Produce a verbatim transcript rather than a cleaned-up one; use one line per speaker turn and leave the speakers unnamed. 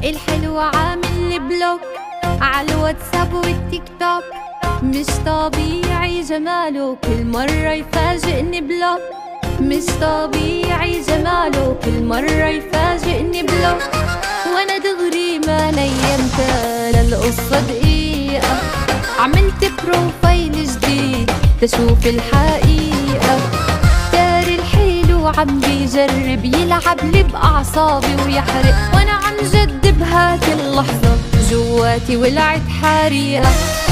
الحلو عامل بلوك عالواتساب والتيك توك، مش طبيعي جماله كل مرة يفاجئني بلوك، مش طبيعي جماله كل مرة يفاجئني بلوك. وانا دغري ما نيمتها للقصة دقيقة، عملت بروفايل جديد تشوف الحقيقة. داري الحلو عم بيجرب يلعب لي بأعصابي ويحرق، وانا عن جد بهاك اللحظة جواتي ولعت حريقة.